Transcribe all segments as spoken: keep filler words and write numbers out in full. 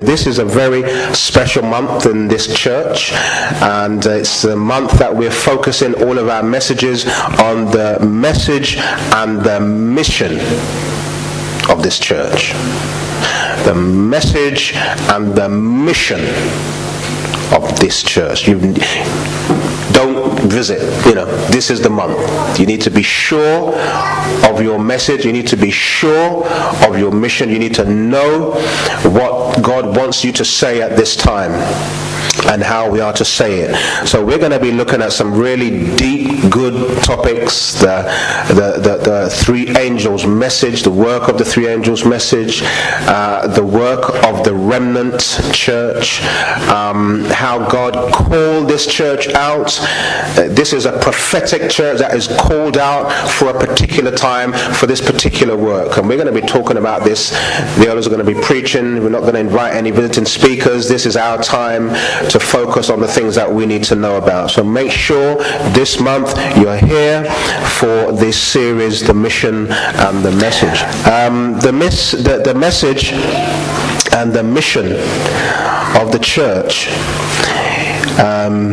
this is a very special month in this church, and it's a month that we're focusing all of our messages on the message and the mission of this church. The message and the mission of this church. You don't visit, you know, this is the month. You need to be sure of your message. You need to be sure of your mission. You need to know what God wants you to say at this time and how we are to say it. So we're going to be looking at some really deep, good topics. The, the, the, the three angels' message, the work of the three angels' message, uh, the work of the remnant church, um, how God called this church out. Uh, this is a prophetic church that is called out for a particular time, for this particular work. And we're going to be talking about this. The elders are going to be preaching. We're not going to invite any visiting speakers. This is our time to focus on the things that we need to know about. So make sure this month you're here for this series, The Mission and the Message. Um, the, miss, the, the message and the mission of the church. Um,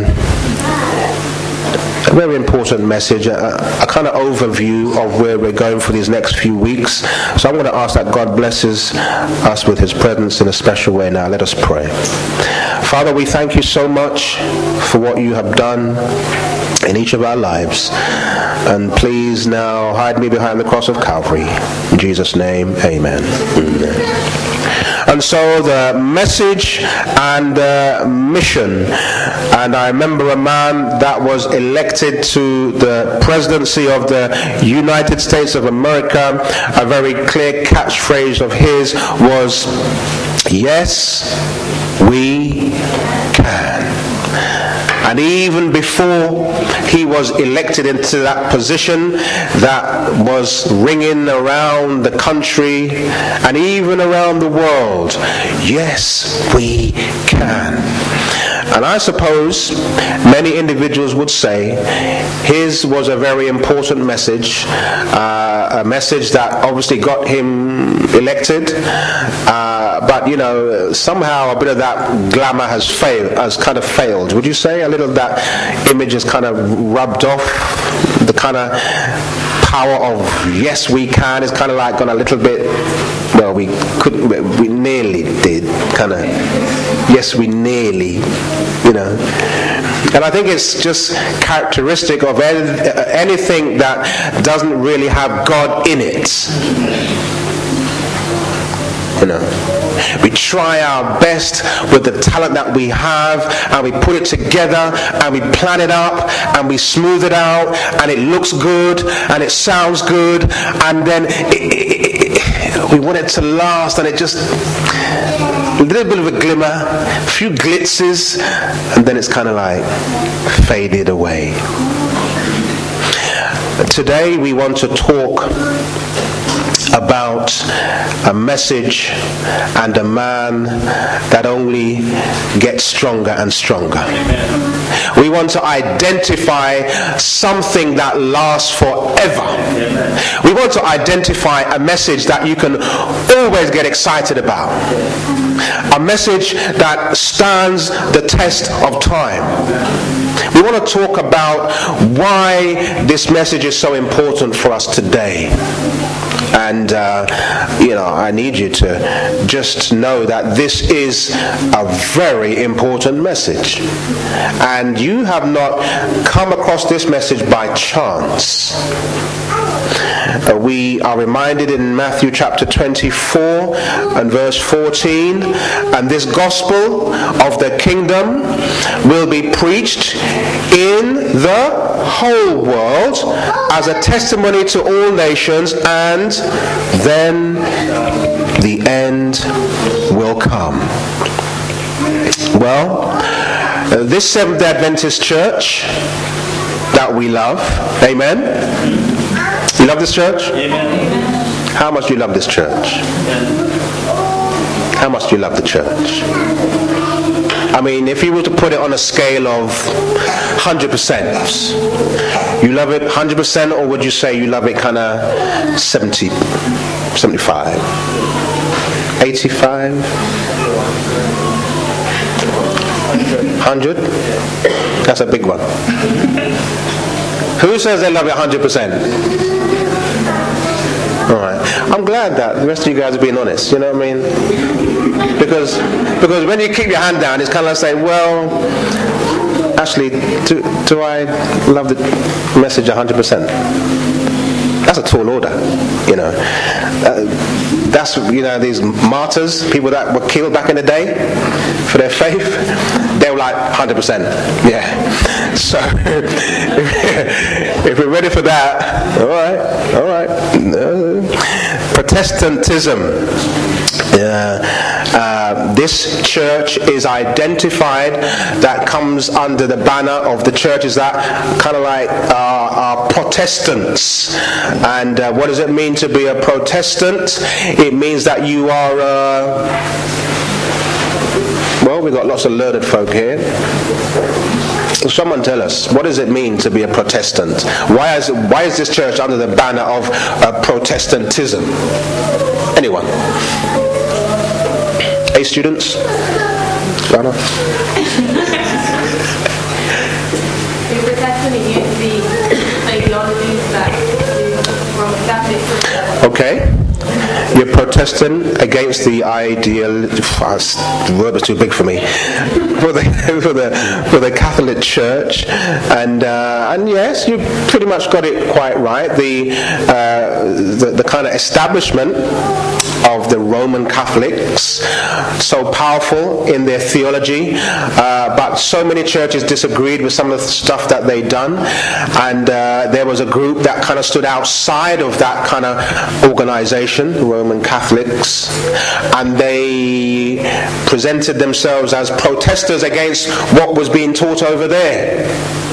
a very important message, a, a kind of overview of where we're going for these next few weeks. So I'm going to ask that God blesses us with his presence in a special way now. Let us pray. Father, we thank you so much for what you have done in each of our lives. And please now hide me behind the cross of Calvary. In Jesus' name, amen. Amen. And so the message and the mission. And I remember a man that was elected to the presidency of the United States of America. A very clear catchphrase of his was, "Yes, we can." And even before he was elected into that position, that was ringing around the country and even around the world, "Yes, we can." And I suppose many individuals would say his was a very important message, uh, a message that obviously got him elected, uh, but you know, somehow a bit of that glamour has failed, has kind of failed. Would you say a little of that image has kind of rubbed off? The kind of power of "yes, we can" is kind of like gone a little bit. Well, we couldn't, we nearly did, kind of. Yes, we nearly, you know. And I think it's just characteristic of anything that doesn't really have God in it. You know, we try our best with the talent that we have, and we put it together, and we plan it up, and we smooth it out, and it looks good, and it sounds good, and then it, it, it, we want it to last, and it just a little bit of a glimmer, a few glitzes, and then it's kind of like faded away. Today we want to talk about a message and a man that only gets stronger and stronger. Amen. We want to identify something that lasts forever. Amen. We want to identify a message that you can always get excited about. A message that stands the test of time. We want to talk about why this message is so important for us today. And, uh, you know, I need you to just know that this is a very important message. And you have not come across this message by chance. Uh, we are reminded in Matthew chapter twenty-four and verse fourteen, "And this gospel of the kingdom will be preached in the whole world as a testimony to all nations, and then the end will come." Well, uh, this Seventh-day Adventist church that we love, amen? You love this church? Amen. How much do you love this church? How much do you love the church? I mean, if you were to put it on a scale of one hundred percent, you love it one hundred percent, or would you say you love it kind of seventy, seventy-five, eighty-five? Hundred? That's a big one. Who says they love it one hundred percent? Alright. I'm glad that the rest of you guys are being honest, you know what I mean? Because because when you keep your hand down, it's kind of like saying, well, actually, do, do I love the message one hundred percent? That's a tall order, you know. Uh, that's, you know, these martyrs, people that were killed back in the day for their faith, they were like one hundred percent, yeah. So, if we're ready for that, all right, all right. Uh, Protestantism. Uh, uh, this church is identified, that comes under the banner of the churches that kind of like are, are Protestants. And uh, what does it mean to be a Protestant? It means that you are, uh, well, we've got lots of learned folk here. Someone tell us, what does it mean to be a Protestant? Why is, why is this church under the banner of uh, Protestantism? Anyone? Hey, students? Lana? Okay. You're protesting against the ideal. The word was too big for me. For the for the for the Catholic Church, and uh, and yes, you pretty much got it quite right. The uh, the, the kind of establishment of the Roman Catholics, so powerful in their theology, uh, but so many churches disagreed with some of the stuff that they'd done, and uh, there was a group that kind of stood outside of that kind of organization, the Roman Catholics, and they presented themselves as protesters against what was being taught over there.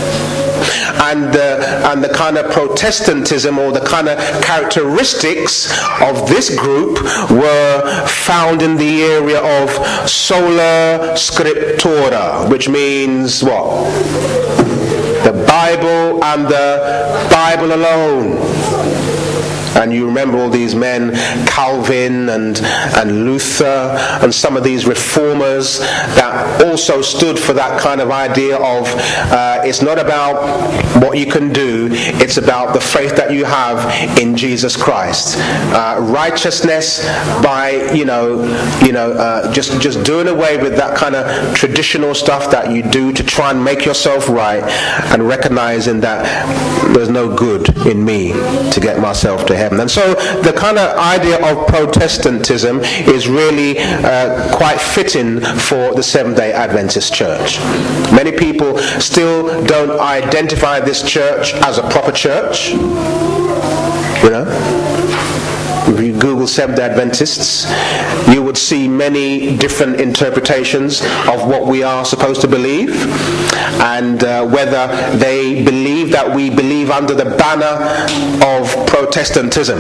And the, and the kind of Protestantism, or the kind of characteristics of this group, were found in the area of sola scriptura, which means what? The Bible and the Bible alone. And you remember all these men, Calvin and and Luther, and some of these reformers that also stood for that kind of idea of uh, it's not about what you can do, it's about the faith that you have in Jesus Christ. Uh, righteousness by, you know, you know, uh, just just doing away with that kind of traditional stuff that you do to try and make yourself right, and recognizing that there's no good in me to get myself to heaven. And so the kind of idea of Protestantism is really uh, quite fitting for the Seventh-day Adventist Church. Many people still don't identify this church as a proper church. You know? If you Google Seventh-day Adventists, you would see many different interpretations of what we are supposed to believe, and uh, whether they believe that we believe under the banner of Protestantism.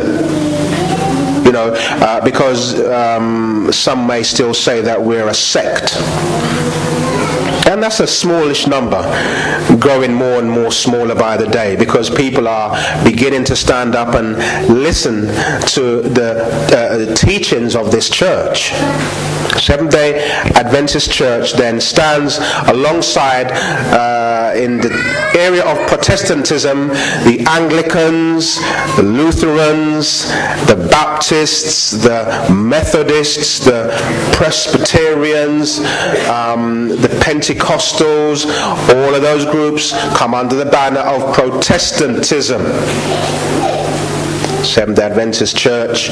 You know, uh, because um, some may still say that we're a sect. And that's a smallish number, growing more and more smaller by the day, because people are beginning to stand up and listen to the uh, teachings of this church. Seventh-day Adventist Church then stands alongside, uh, in the area of Protestantism, the Anglicans, the Lutherans, the Baptists, the Methodists, the Presbyterians, um, the Pentecostals. All of those groups come under the banner of Protestantism. Seventh-day Adventist Church,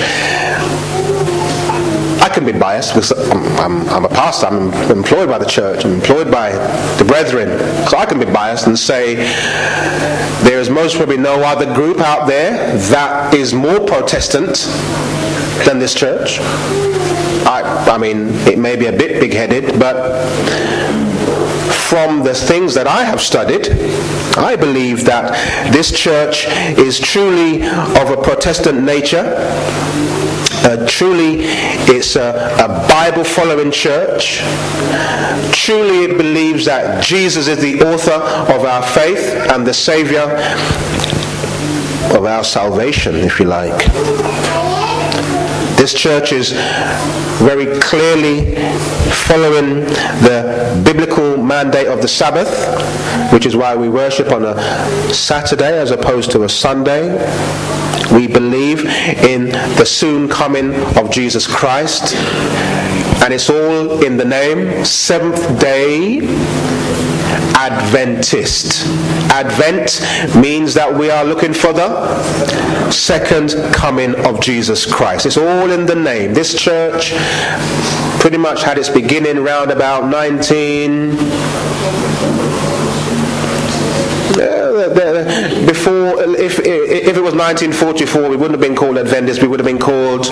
I can be biased because I'm, I'm, I'm a pastor, I'm employed by the church, I'm employed by the brethren, so I can be biased and say there is most probably no other group out there that is more Protestant than this church. I, I mean, it may be a bit big-headed, but from the things that I have studied, I believe that this church is truly of a Protestant nature. Uh, truly, it's a, a Bible-following church. Truly, it believes that Jesus is the author of our faith and the Saviour of our salvation, if you like. This church is very clearly following the biblical mandate of the Sabbath, which is why we worship on a Saturday as opposed to a Sunday. We believe in the soon coming of Jesus Christ, and it's all in the name Seventh-day Adventist. Advent means that we are looking for the second coming of Jesus Christ. It's all in the name. This church pretty much had its beginning around about nineteen before, if if it was nineteen forty-four, we wouldn't have been called Adventists. We would have been called.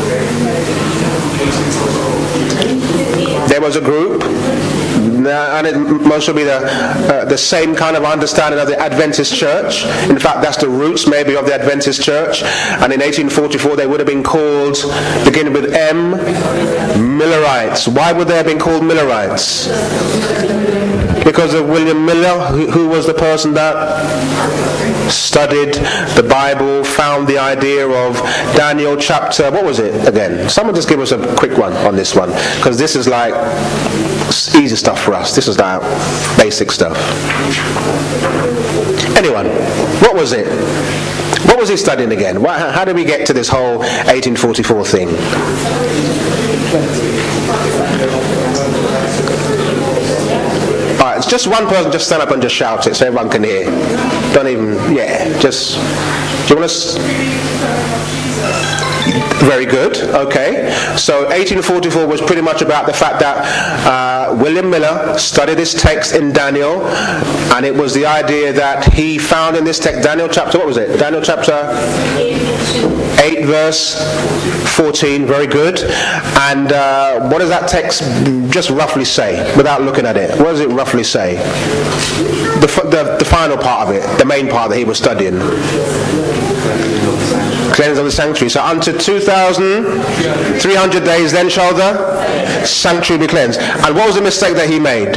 There was a group, and it must be the uh, the same kind of understanding of the Adventist church. In fact, that's the roots maybe of the Adventist church. And in eighteen forty-four, they would have been called, beginning with M, Millerites. Why would they have been called Millerites? Because of William Miller, who, who was the person that studied the Bible, found the idea of Daniel chapter, what was it again? Someone just give us a quick one on this one, because this is like easy stuff for us. This is like basic stuff. Anyone, what was it? What was he studying again? How did we get to this whole eighteen forty-four thing? Alright, it's just one person, just stand up and just shout it so everyone can hear. Don't even, yeah, just, do you want to... Very good, okay. So eighteen forty-four was pretty much about the fact that uh, William Miller studied this text in Daniel, and it was the idea that he found in this text, Daniel chapter, what was it? Daniel chapter eight verse fourteen, very good. And uh, what does that text just roughly say, without looking at it? What does it roughly say? The, the, the final part of it, the main part that he was studying. Cleanse of the sanctuary. So unto two thousand three hundred days then shall the sanctuary be cleansed. And what was the mistake that he made?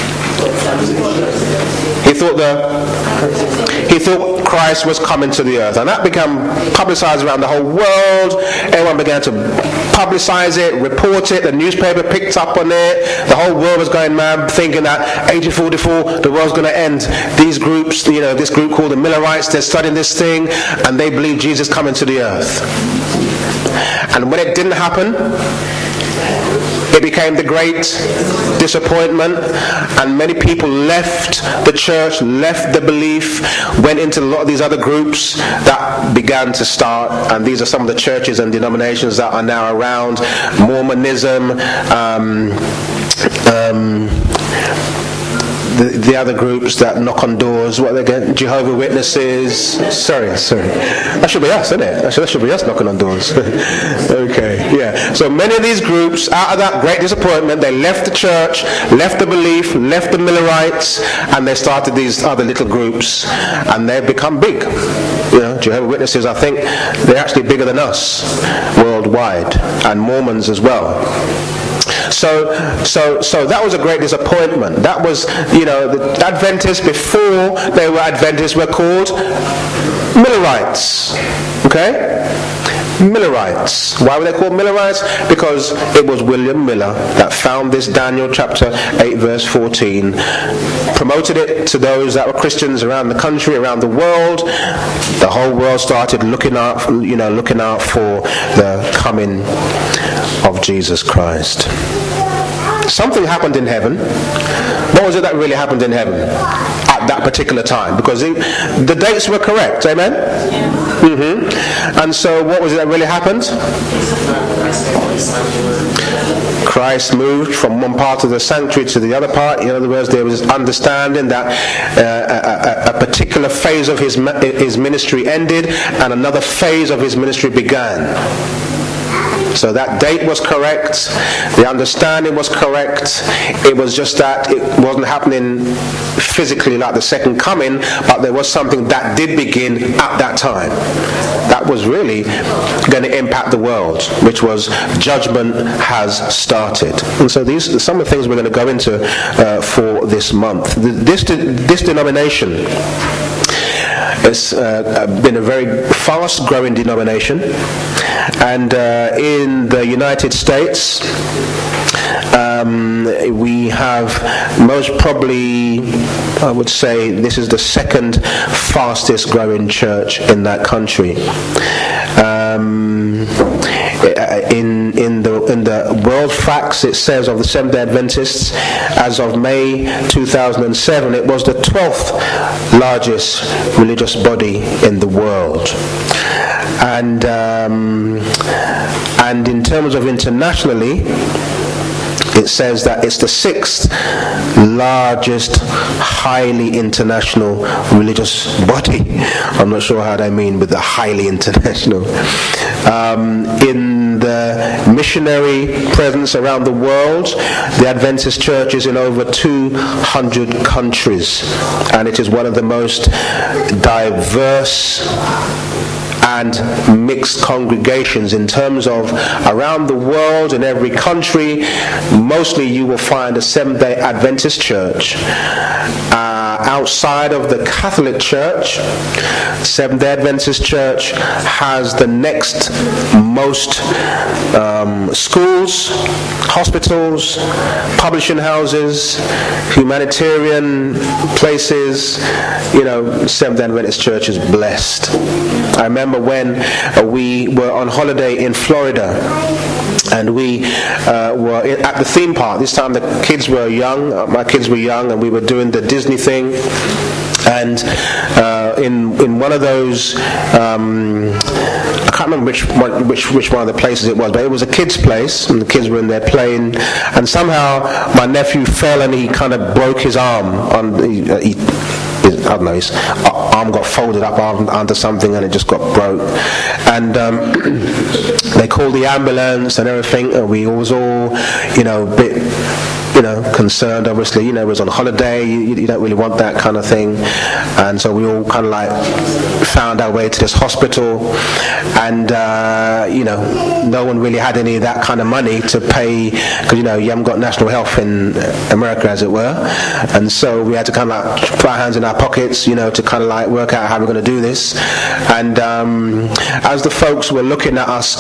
He thought the he thought Christ was coming to the earth, and that became publicized around the whole world. Everyone began to publicize it, report it. The newspaper picked up on it. The whole world was going mad, thinking that eighteen forty-four the world's going to end. These groups, you know, this group called the Millerites, they're studying this thing, and they believe Jesus coming to the earth. And when it didn't happen, it became the great disappointment, and many people left the church, left the belief, went into a lot of these other groups that began to start, and these are some of the churches and denominations that are now around. Mormonism, um, um, The, the other groups that knock on doors, what they get, Jehovah's Witnesses. Sorry, sorry. That should be us, isn't it? That should, that should be us knocking on doors. Okay, yeah. So many of these groups, out of that great disappointment, they left the church, left the belief, left the Millerites, and they started these other little groups, and they've become big. You know, Jehovah's Witnesses, I think, they're actually bigger than us worldwide, and Mormons as well. So, so, so that was a great disappointment. That was, you know, the Adventists, before they were Adventists, were called Millerites. Okay? Millerites. Why were they called Millerites? Because it was William Miller that found this Daniel chapter eight verse fourteen, promoted it to those that were Christians around the country, around the world. The whole world started looking out, you know, looking out for the coming of Jesus Christ. Something happened in heaven. What was it that really happened in heaven at that particular time? Because it, the dates were correct, amen? Yeah. Mm-hmm. And so what was it that really happened? Christ moved from one part of the sanctuary to the other part. In other words, there was understanding that uh, a, a, a particular phase of his, his ministry ended and another phase of his ministry began. So that date was correct, the understanding was correct. It was just that it wasn't happening physically like the second coming, but there was something that did begin at that time. That was really going to impact the world, which was judgment has started. And so these are some of the things we're going to go into uh, for this month. This, this denomination It's uh, been a very fast-growing denomination, and uh, in the United States, um, we have most probably, I would say, this is the second fastest-growing church in that country. Um, in in the in the World Facts, it says of the Seventh-day Adventists, as of May two thousand seven, it was the twelfth largest religious body in the world. And um, and in terms of internationally, it says that it's the sixth largest highly international religious body. I'm not sure how they mean with the highly international. Um, in the missionary presence around the world, the Adventist Church is in over two hundred countries, and it is one of the most diverse and mixed congregations in terms of around the world, in every country. Mostly you will find a Seventh-day Adventist church. Uh, outside of the Catholic Church, Seventh-day Adventist Church has the next most um, schools, hospitals, publishing houses, humanitarian places. You know, Seventh-day Adventist Church is blessed. I remember when uh, we were on holiday in Florida, and we uh, were in, at the theme park. This time the kids were young, uh, my kids were young, and we were doing the Disney thing. And uh, in in one of those, um, I can't remember which one, which which one of the places it was, but it was a kids' place, and the kids were in there playing. And somehow my nephew fell, and he kind of broke his arm. On he, uh, he, I don't know, his arm got folded up under something and it just got broke. And um, they called the ambulance and everything, and we was all, you know, a bit, you know, concerned, obviously. You know, it was on holiday, you, you don't really want that kind of thing. And so we all kind of like found our way to this hospital, and, uh, you know, no one really had any of that kind of money to pay, because, you know, you haven't got national health in America, as it were. And so we had to kind of like put our hands in our pockets, you know, to kind of like work out how we're going to do this. And um, as the folks were looking at us,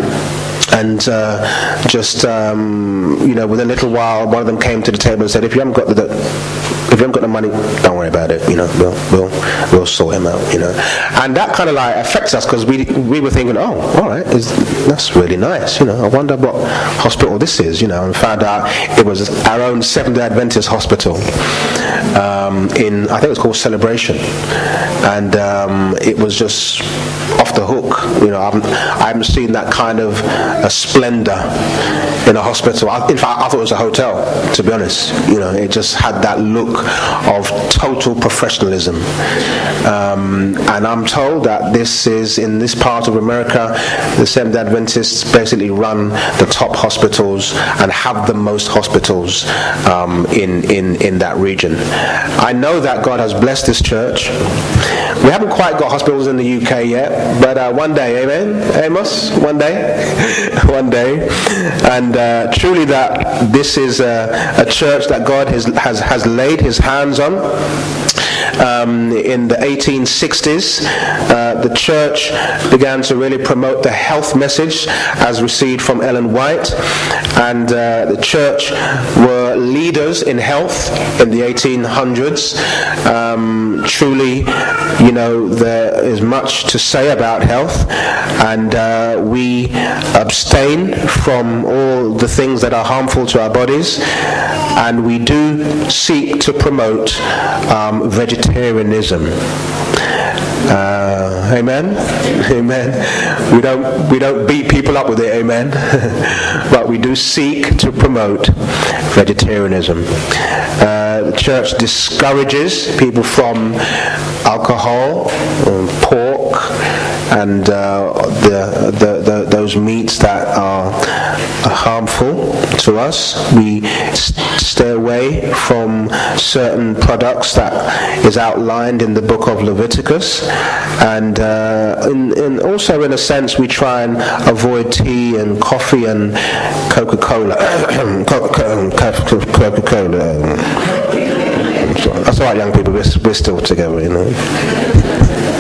and uh, just, um, you know, within a little while, one of them came to the table and said, if you haven't got the, the if you haven't got the money, don't worry about it, you know, we'll we'll, we'll sort him out, you know. And that kind of like affects us, because we we were thinking, oh, all right, is, that's really nice, you know, I wonder what hospital this is, you know, and found out it was our own Seventh-day Adventist hospital um, in, I think it was called Celebration. And um, it was just off the hook, you know. I haven't, I haven't seen that kind of a splendor in a hospital. I, in fact, I thought it was a hotel, to be honest. You know, it just had that look of total professionalism. Um, and I'm told that this is, in this part of America, the Seventh-day Adventists basically run the top hospitals and have the most hospitals um, in, in, in that region. I know that God has blessed this church. We haven't quite got hospitals in the U K yet, but uh, one day, amen, Amos, one day, one day, and uh, truly that this is a, a church that God has, has has laid His hands on. Um, in the eighteen sixties, uh, the church began to really promote the health message as received from Ellen White, and uh, the church were leaders in health in the eighteen hundreds. Um, truly, you know, there is much to say about health, and uh, we abstain from all the things that are harmful to our bodies, and we do seek to promote um, vegetarianism. Uh, amen, amen. We don't we don't beat people up with it, amen. But we do seek to promote vegetarianism. Uh, the church discourages people from alcohol, um, pork, and uh, the, the, the those meats that are harmful to us. We stay away from certain products that is outlined in the book of Leviticus, and uh, in, in also in a sense we try and avoid tea and coffee and Coca-Cola. Coca-Cola. That's all right, young people. We're, we're still together, you know.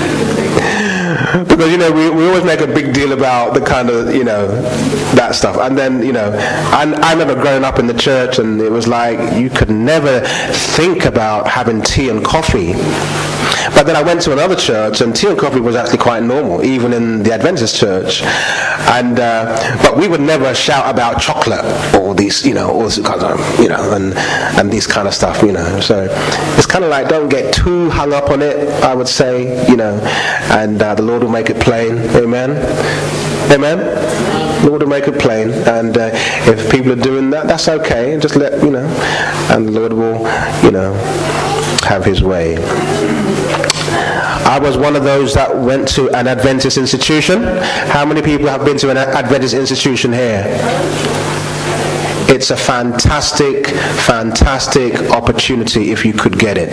Because, you know, we, we always make a big deal about the kind of, you know, that stuff. And then, you know, I, I remember growing up in the church, and it was like you could never think about having tea and coffee. But then I went to another church, and tea and coffee was actually quite normal, even in the Adventist church. And uh, but we would never shout about chocolate or these, you know, all this kind of, you know, and and these kind of stuff, you know. So it's kind of like, don't get too hung up on it, I would say, you know. And uh, the Lord will make it plain. Amen. Amen. The Lord will make it plain. And uh, if people are doing that, that's okay. Just let, you know, and the Lord will, you know, have His way. I was one of those that went to an Adventist institution. How many people have been to an Adventist institution here? It's a fantastic, fantastic opportunity if you could get it.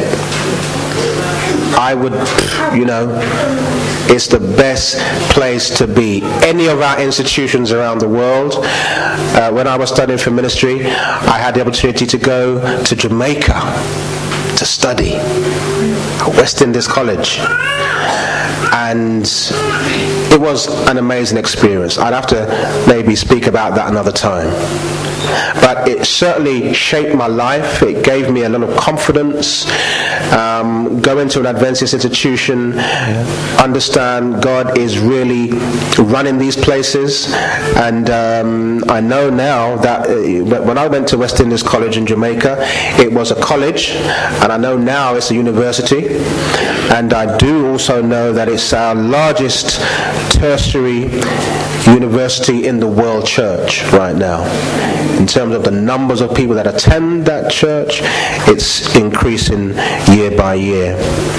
I would, you know, it's the best place to be. Any of our institutions around the world, uh, when I was studying for ministry, I had the opportunity to go to Jamaica to study at West Indies College, and it was an amazing experience. I'd have to maybe speak about that another time. But it certainly shaped my life. It gave me a lot of confidence. Um, go into an Adventist institution, understand God is really running these places. And um, I know now that uh, when I went to West Indies College in Jamaica, it was a college, and I know now it's a university. And I do also know that it's our largest tertiary university in the world church right now. In terms of the numbers of people that attend that church, it's increasing year by year.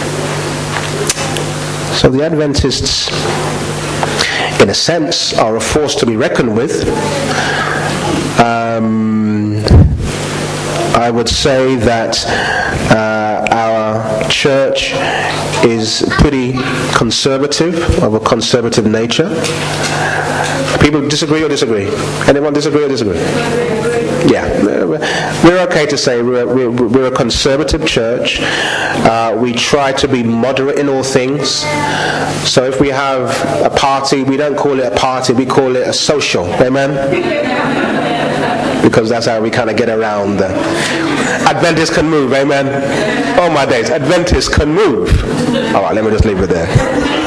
So the Adventists, in a sense, are a force to be reckoned with. Um, I would say that uh, our church is pretty conservative, of a conservative nature. People disagree or disagree? Anyone disagree or disagree? Yeah, we're okay to say we're, we're, we're a conservative church. Uh, we try to be moderate in all things. So if we have a party, we don't call it a party, we call it a social. Amen? Because that's how we kind of get around. The Adventists can move. Amen? Oh my days, Adventists can move. All right, let me just leave it there.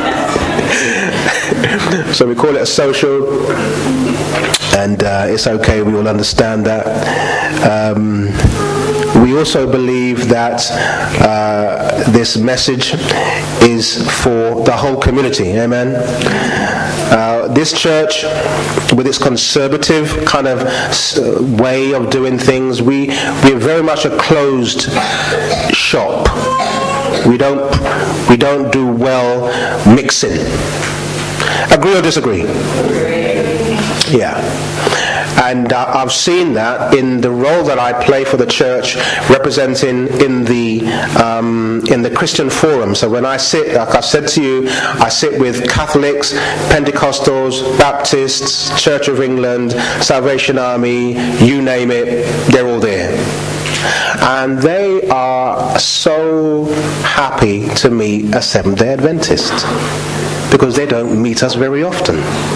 So we call it a social, and uh, it's okay, we all understand that. Um, we also believe that uh, this message is for the whole community. Amen. Uh, this church, with its conservative kind of way of doing things, we we're very much a closed shop. We don't we don't do well mixing. Agree or disagree? Yeah. And uh, I've seen that in the role that I play for the church, representing in the um, in the Christian forum. So when I sit, like I said to you, I sit with Catholics, Pentecostals, Baptists, Church of England, Salvation Army, you name it, they're all there. And they are so happy to meet a Seventh-day Adventist, because they don't meet us very often.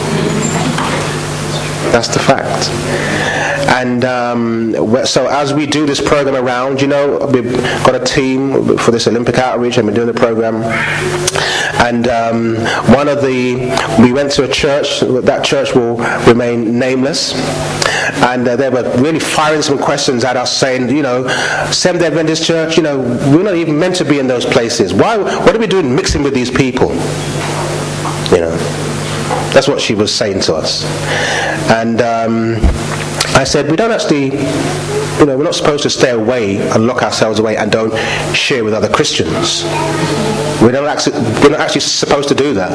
That's the fact. And um, so as we do this program around, you know, we've got a team for this Olympic outreach, and we're doing the program. And um, one of the, we went to a church, that church will remain nameless. And uh, they were really firing some questions at us, saying, you know, Seventh-day Adventist Church, you know, we're not even meant to be in those places. Why? What are we doing mixing with these people? You know, that's what she was saying to us. And um, I said, we don't actually, you know, we're not supposed to stay away and lock ourselves away and don't share with other Christians. We don't actually, we're not actually supposed to do that.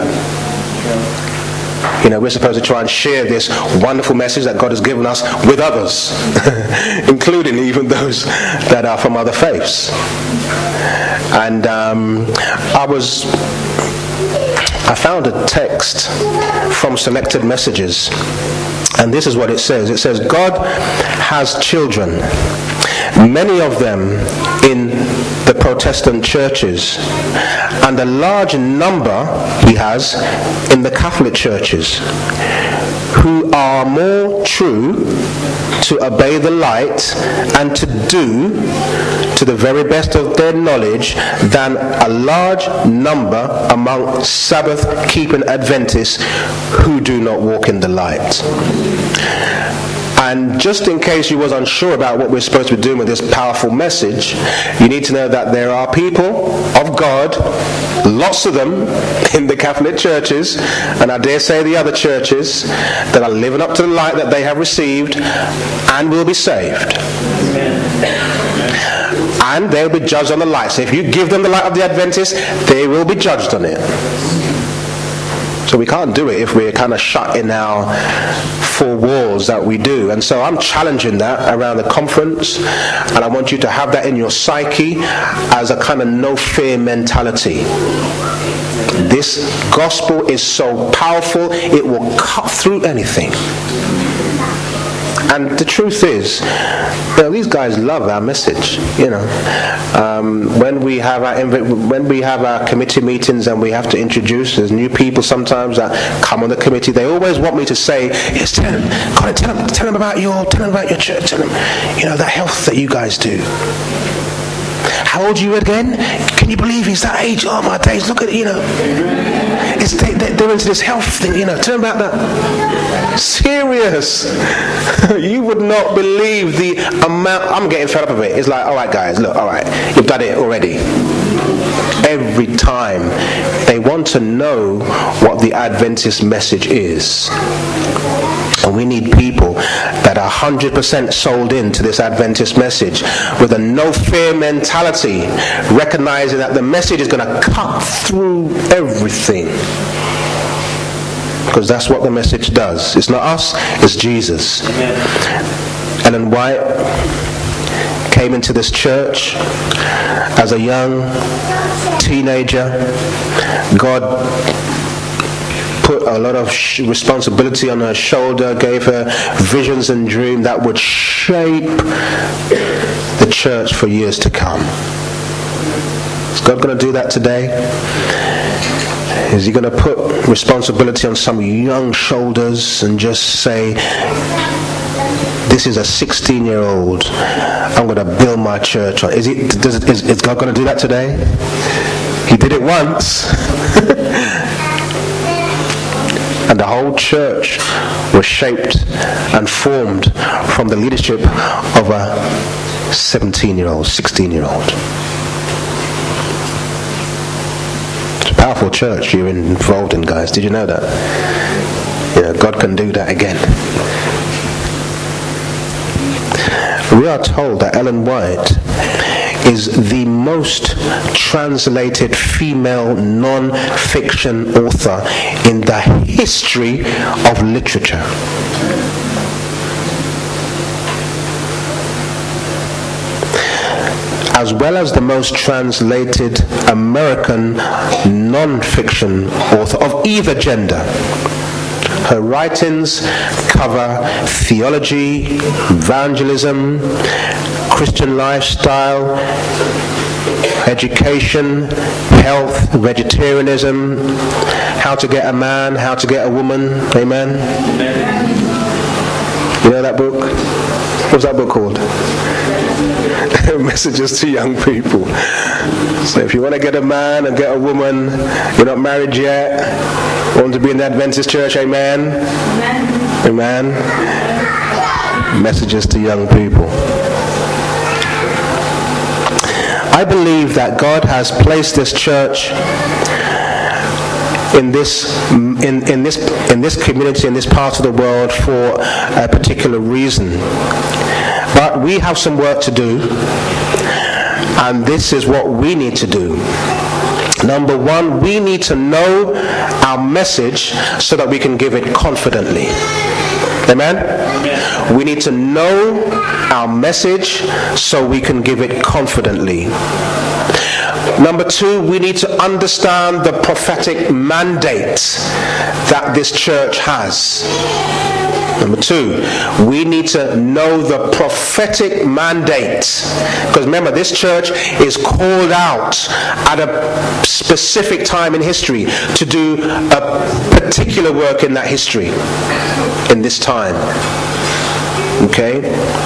You know, we're supposed to try and share this wonderful message that God has given us with others, including even those that are from other faiths. And um, I was... I found a text from Selected Messages, and this is what it says. It says, God has children, many of them in the Protestant churches and a large number he has in the Catholic churches, who are more true to obey the light and to do to the very best of their knowledge than a large number among Sabbath-keeping Adventists who do not walk in the light. And just in case you was unsure about what we're supposed to be doing with this powerful message, you need to know that there are people of God, lots of them in the Catholic churches, and I dare say the other churches, that are living up to the light that they have received and will be saved. And they'll be judged on the light. So if you give them the light of the Adventists, they will be judged on it. So we can't do it if we're kind of shut in our four walls that we do. And so I'm challenging that around the conference, and I want you to have that in your psyche as a kind of no fear mentality. This gospel is so powerful, it will cut through anything. And the truth is, you know, these guys love our message. You know, um, when we have our when we have our committee meetings and we have to introduce, there's new people sometimes that come on the committee. They always want me to say, "Yes, tell them, God, tell them, tell them about your, tell them about your church, tell them, you know, that health that you guys do." How old are you again? Can you believe he's that age? Oh my days, look at, you know. It's, they, they're into this health thing, you know. Tell them about that. Serious. You would not believe the amount. I'm getting fed up of it. It's like, all right, guys, look, all right. You've done it already. Every time they want to know what the Adventist message is. And we need people that are one hundred percent sold into this Adventist message with a no-fear mentality, recognizing that the message is going to cut through everything. Because that's what the message does. It's not us, it's Jesus. Amen. Ellen White came into this church as a young teenager. God put a lot of sh- responsibility on her shoulder, gave her visions and dreams that would shape the church for years to come. Is God going to do that today? Is he going to put responsibility on some young shoulders and just say, this is a sixteen year old, I'm going to build my church on? Is, it, does it, is, is God going to do that today? He did it once. And the whole church was shaped and formed from the leadership of a seventeen year old, sixteen year old. It's a powerful church you're involved in, guys. Did you know that? Yeah, God can do that again. We are told that Ellen White is the most translated female non-fiction author in the history of literature. As well as the most translated American non-fiction author of either gender. Her writings cover theology, evangelism, Christian lifestyle, education, health, vegetarianism, how to get a man, how to get a woman. Amen? You know that book? What's that book called? Messages to Young People. So if you want to get a man and get a woman, you're not married yet, want to be in the Adventist church, amen? Amen. Amen. Messages to young people. I believe that God has placed this church in this in, in this in this community, in this part of the world for a particular reason. But we have some work to do, and this is what we need to do. Number one, we need to know our message so that we can give it confidently. Amen? Amen? We need to know our message so we can give it confidently. Number two, we need to understand the prophetic mandate that this church has. Number two, we need to know the prophetic mandate. Because remember, this church is called out at a specific time in history to do a particular work in that history, in this time. Okay?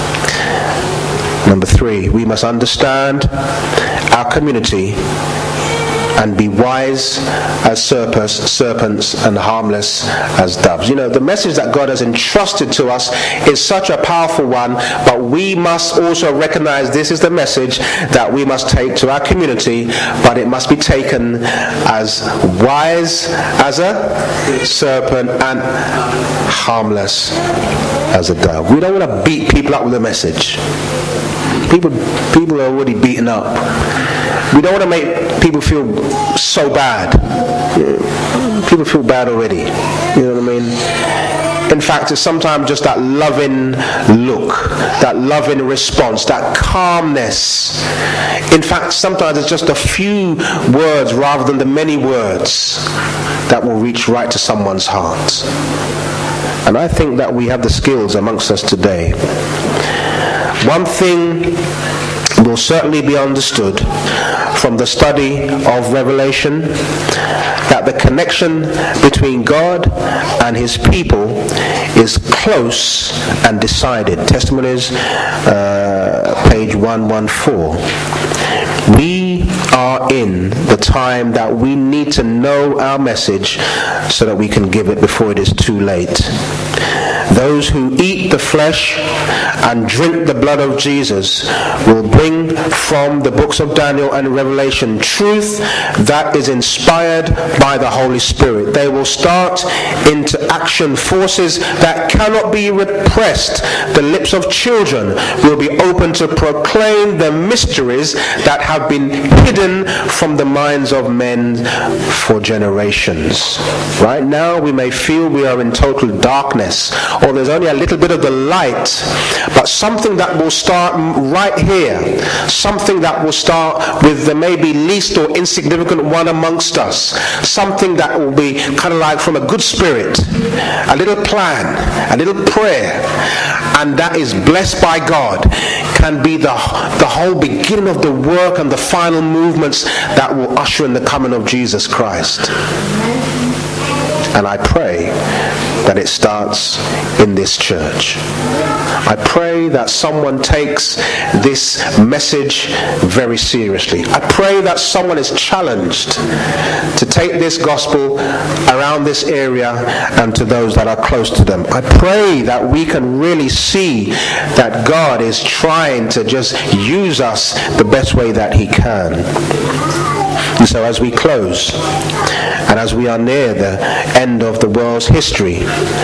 Number three, we must understand our community and be wise as serpents, serpents and harmless as doves. You know, the message that God has entrusted to us is such a powerful one, but we must also recognize this is the message that we must take to our community, but it must be taken as wise as a serpent and harmless as a dove. We don't want to beat people up with a message. People, people are already beaten up. We don't want to make people feel so bad. People feel bad already. You know what I mean? In fact, it's sometimes just that loving look, that loving response, that calmness. In fact, sometimes it's just a few words rather than the many words that will reach right to someone's heart. And I think that we have the skills amongst us today. One thing will certainly be understood from the study of Revelation, that the connection between God and his people is close and decided. Testimonies, uh, page one fourteen. We are in the time that we need to know our message so that we can give it before it is too late. Those who eat the flesh and drink the blood of Jesus will bring from the books of Daniel and Revelation truth that is inspired by the Holy Spirit. They will start into action forces that cannot be repressed. The lips of children will be open to proclaim the mysteries that have been hidden from the minds of men for generations. Right now we may feel we are in total darkness, or there's only a little bit of the light, but something that will start right here, something that will start with the maybe least or insignificant one amongst us, something that will be kind of like from a good spirit, a little plan, a little prayer, and that is blessed by God, can be the, the whole beginning of the work and the final movements that will usher in the coming of Jesus Christ. And I pray that it starts in this church. I pray that someone takes this message very seriously. I pray that someone is challenged to take this gospel around this area and to those that are close to them. I pray that we can really see that God is trying to just use us the best way that he can. And so as we close, and as we are near the end of the world's history,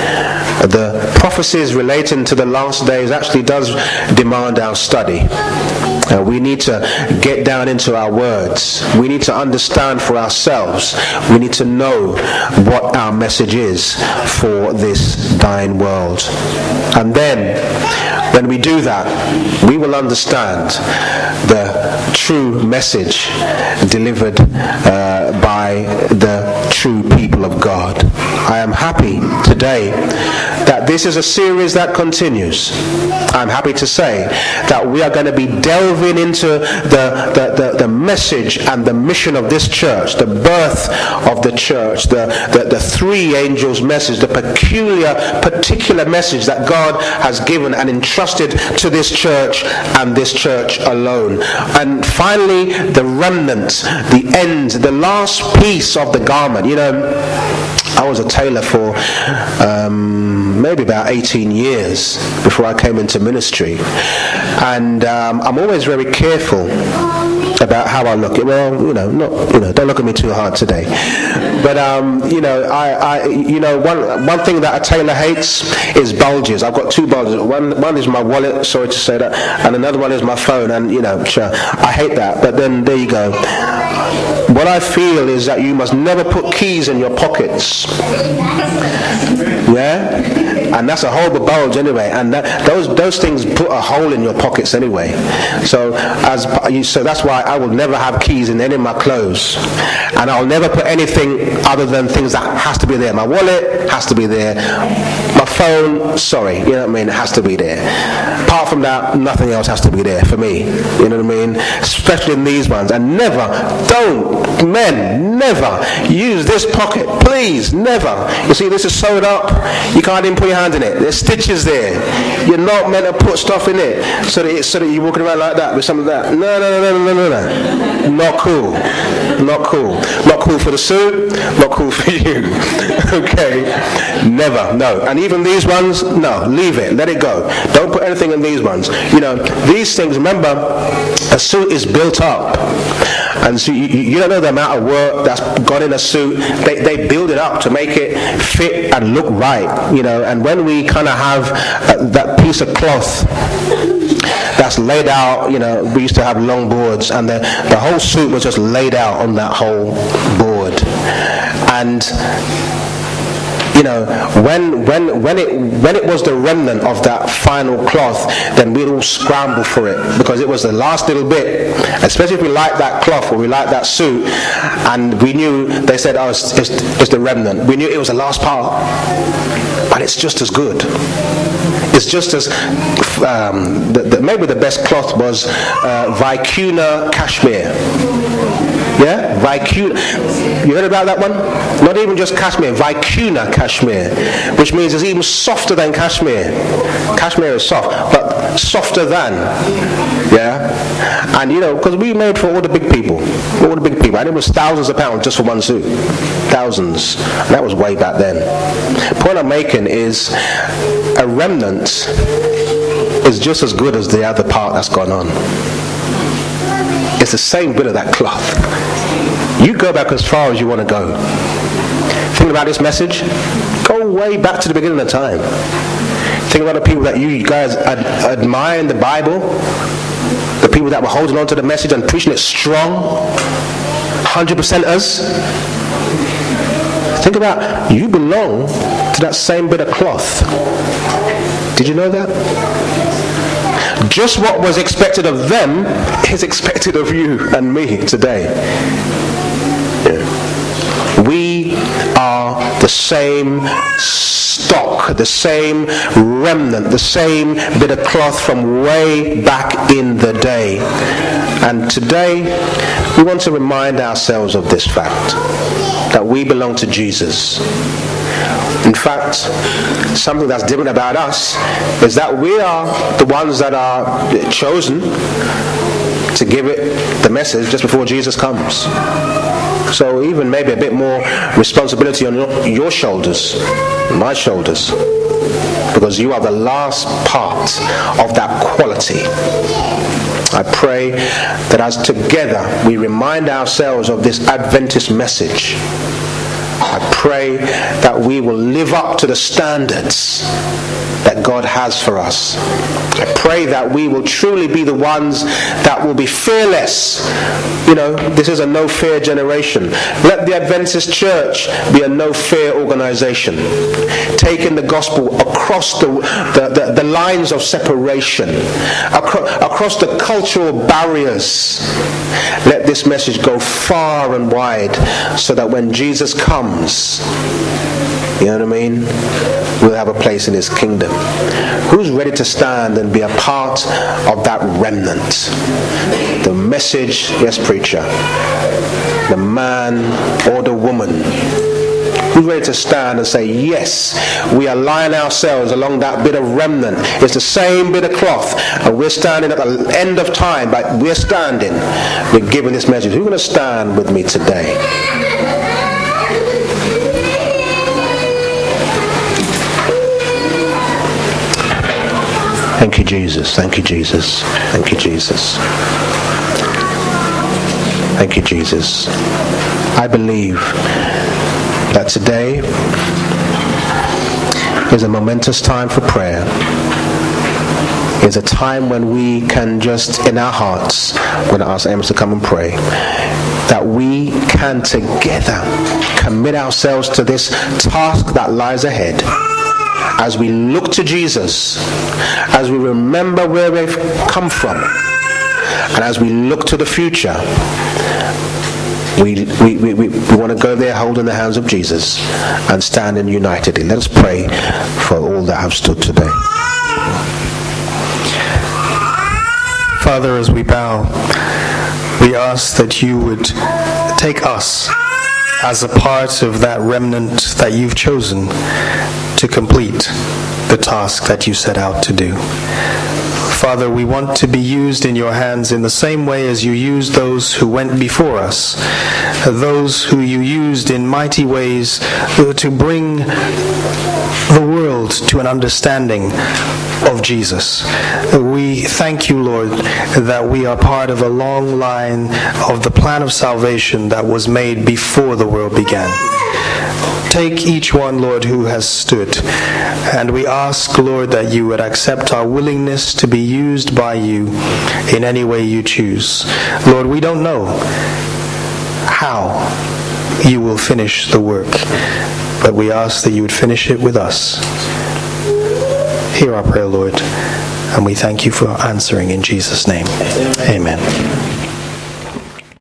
the prophecies relating to the last days actually does demand our study. Uh, we need to get down into our words. We need to understand for ourselves. We need to know what our message is for this dying world. And then, when we do that, we will understand the true message delivered uh, by the true people of God. I am happy today that this is a series that continues. I'm happy to say that we are going to be delving into the, the, the, the message and the mission of this church, the birth of the church, the, the, the three angels' message, the peculiar, particular message that God has given and entrusted to this church and this church alone. And finally, the remnant, the end, the last piece of the garment. You know, I was a tailor for um, maybe about eighteen years before I came into ministry, and um, I'm always very careful about how I look. Well, you know, not you know, don't look at me too hard today. But um, you know, I, I, you know, one one thing that a tailor hates is bulges. I've got two bulges. One one is my wallet. Sorry to say that, and another one is my phone. And you know, sure, I hate that. But then there you go. what I feel is that you must never put keys in your pockets. Yeah? And that's a whole bulge anyway. And that, those those things put a hole in your pockets anyway. So as so that's why I will never have keys in any of my clothes. And I'll never put anything other than things that has to be there. My wallet has to be there. My phone, sorry, you know what I mean, it has to be there. Apart from that, nothing else has to be there for me. You know what I mean? Especially in these ones. And never, don't, men, never use this pocket. Please, never. You see, this is sewed up. You can't even put your hand in it. There's stitches there. You're not meant to put stuff in it so that, it, so that you're walking around like that with some of that. No, no, no, no, no, no, no. Not cool. Not cool. Not cool for the suit. Not cool for you. Okay? Never. No. And even these ones, no. Leave it. Let it go. Don't put anything in these ones. You know, these things, remember, a suit is built up. And so you, you don't know the amount of work that's gone in a suit. They, they build it up to make it fit and look right, you know. And when we kind of have uh, that piece of cloth that's laid out, you know, we used to have long boards, and the, the whole suit was just laid out on that whole board. And you know, when when when it when it was the remnant of that final cloth, then we'd all scramble for it because it was the last little bit. Especially if we liked that cloth or we liked that suit, and we knew they said, "Oh, it's, it's, it's the remnant." We knew it was the last part, but it's just as good. It's just as um, the, the, maybe the best cloth was uh, Vicuna cashmere. Yeah, Vicuna. You heard about that one? Not even just cashmere, Vicuna cashmere, which means it's even softer than cashmere. Cashmere is soft, but softer than. Yeah, and you know, because we made for all the big people, all the big people, and it was thousands of pounds just for one suit, thousands. And that was way back then. The point I'm making is a remnant is just as good as the other part that's gone on. It's the same bit of that cloth. You go back as far as you want to go. Think about this message. Go way back to the beginning of time. Think about the people that you guys ad- admire in the Bible. The people that were holding on to the message and preaching it strong. one hundred percenters. Think about, you belong to that same bit of cloth. Did you know that? Just what was expected of them is expected of you and me today. Yeah. We are the same stock, the same remnant, the same bit of cloth from way back in the day. And today, we want to remind ourselves of this fact, that we belong to Jesus. In fact, something that's different about us is that we are the ones that are chosen to give it the message just before Jesus comes. So even maybe a bit more responsibility on your, your shoulders, my shoulders, because you are the last part of that quality. I pray that as together we remind ourselves of this Adventist message, I pray that we will live up to the standards that God has for us. I pray that we will truly be the ones that will be fearless. You know, this is a no-fear generation. Let the Adventist Church be a no-fear organization, taking the gospel across the, the, the, the lines of separation, acro- across the cultural barriers. Let this message go far and wide so that when Jesus comes, you know what I mean, we'll have a place in his kingdom. Who's ready to stand and be a part of that remnant? The message, yes, preacher, the man or the woman. Who's ready to stand and say, yes, we align ourselves along that bit of remnant. It's the same bit of cloth, and we're standing at the end of time, but we're standing. We're giving this message. Who's going to stand with me today? Thank you, Jesus. Thank you, Jesus. Thank you, Jesus. Thank you, Jesus. I believe that today is a momentous time for prayer. It's a time when we can just, in our hearts, I'm going to ask Amos to come and pray, that we can together commit ourselves to this task that lies ahead. As we look to Jesus, as we remember where we've come from, and as we look to the future, we, we, we, we, we want to go there holding the hands of Jesus and standing unitedly. Let us pray for all that have stood today. Father, as we bow, we ask that you would take us as a part of that remnant that you've chosen to complete the task that you set out to do. Father, we want to be used in your hands in the same way as you used those who went before us, those who you used in mighty ways to bring the world to an understanding of Jesus. We thank you, Lord, that we are part of a long line of the plan of salvation that was made before the world began. Take each one, Lord, who has stood, and we ask, Lord, that you would accept our willingness to be used by you in any way you choose. Lord, we don't know how you will finish the work, but we ask that you would finish it with us. Hear our prayer, Lord, and we thank you for answering in Jesus' name. Amen.